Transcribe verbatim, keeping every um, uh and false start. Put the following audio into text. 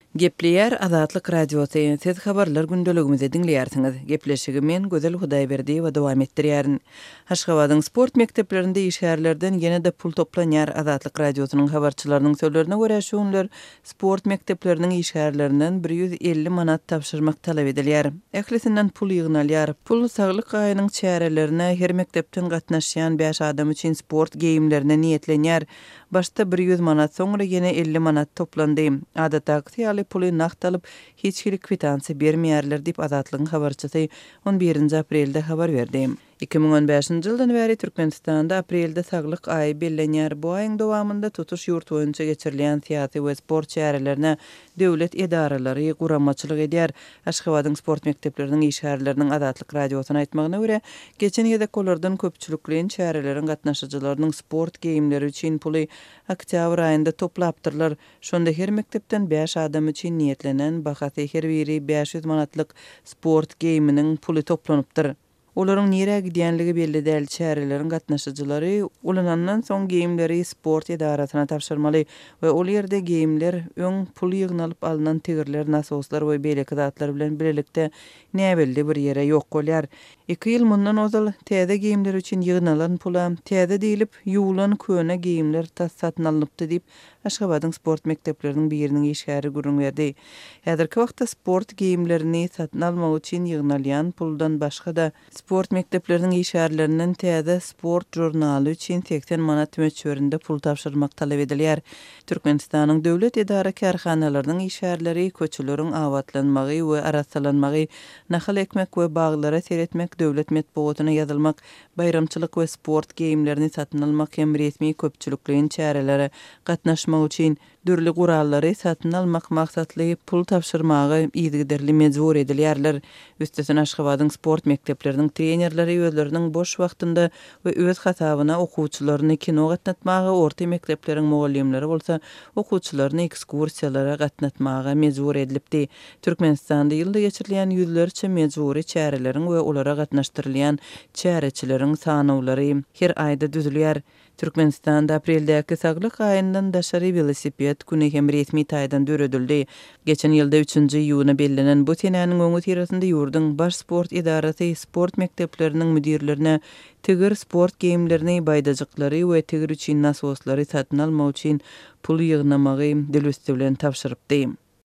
Gepleyer Azatlyk radiosu siz habarlar gündeligimizi dinleýärsiňiz. Gepleşigi men Gözel Hudaýberdi we dowam etdirýärin. Haşgabatyň sport mekdeplerinde işgärlerden ýene-de pul toplanýar. Azatlyk radiosynyň habarçylarynyň sözlerine görä şuňlar sport mekdepleriniň işgärlerinden bir ýüz elli manat tapşyrmak talap edilýär. Ählisinden pul ýygnalýar. Pul saglyk aýynyň çärelerine her mekdepden gatnaşýan beş adam üçin sport geýimlerine niýetlenýär. Başta bir ýüz manat, soňra ýene elli manat toplandy. Adatda puli naqtalyp hiç kilik kwitansiýa bermeýärler diýip Azatlygyň habarçysy on birinji aprelde habar berdi. iki ming on beşinji ýyldan bäri Türkmenistanda aprelde saglyk aýy bellenýär. Bu aýyň dowamında tutuş ýurt boýunça geçirilýän tiýatry we sport çärelerine döwlet edaralary guramaçylyk edýär. Aşgabatyň sport mekdepleriniň işgärleriniň Azatlyk radiosyna aýtmagyna görä, geçen ýylda kolardan köpçülikliň çäreleriň gatnaşyjylarynyň sport geýimleri üçin puly oktyabr aýynda toplapdyrlar. Şonda her mekdepden beş adam üçin niýetlenen bahasy her biri beş ýüz manatlyk sport geýiminiň puly toplanypdyr. Olaryň nire gidýänligi belli däl. Çäreleriň gatnaşyjylary ulanandan soň geýimleri sport edarasyna tapşyrmaly we ol ýerde geýimler öň pul ýygnalyp alynan tigirler, nasoslar we beýleki zatlar bilen birlikde näbelli bir ýere ýok bolýar. iki ýyl mundan ozal täze geýimler üçin ýygnalan pula täze diýilip ýuwulan köne geýimler tas satyn alınıpdy diýip Aşgabatyň sport mekdepleriniň biriniň işgäri gurrun berdi. Häzirki wagtda sport geýimlerini satyn almak üçin ýygnalýan puldan başga da sport mekdepleriniň işgärlerinden täze sport jurnaly üçin seksen manat möçberinde pul tapşyrmak talap edilýär. Türkmenistanyň döwlet edara karhanalarynyň işgärleri köçüleriň awatlanmagy we arassalanmagy, nahal ekmek we baglara seretmek, döwlet metbuatyna ýazylmak, bayramçylyk we sport geýimlerini satyn almak hem resmi köpçülikliň çäreleri gatnaşmak üçin dürli gurallary satyn almak maksatly pul tapşyrmagy ýygyderli mejbur edilýärler. Üstesen Aşgabatyň sport mekdepleriniň trenerleri özleriniň boş wagtynda we öz hasabyna okuwçylaryny kino gatnatmagy, orta mekdepleriň mugallimleri bolsa okuwçylaryny ekskursiýalara gatnatmagy mejbur edilipdi. Türkmenistanda ýylda geçirilýän ýüzlerçe mejburi çäreleriň we olara gatnaşdyrylýan çäreçileriň sanawlary her aýda düzülýär. Türkmenistanda apreldäki saglyk aýyndan daşary velosiped güni hem resmi taýdan döredildi. Geçen ýylda üçünji ýylyna bellenen bu tenäniň öňü tirasynda ýurdun baş sport edarasy sport mekdepleriniň müdirlerine tigir sport geýimlerini baýdajyklary we tigir üçin nasoslary satyn almak üçin pul ýygnamagy dilüsti bilen tapşyrypdy.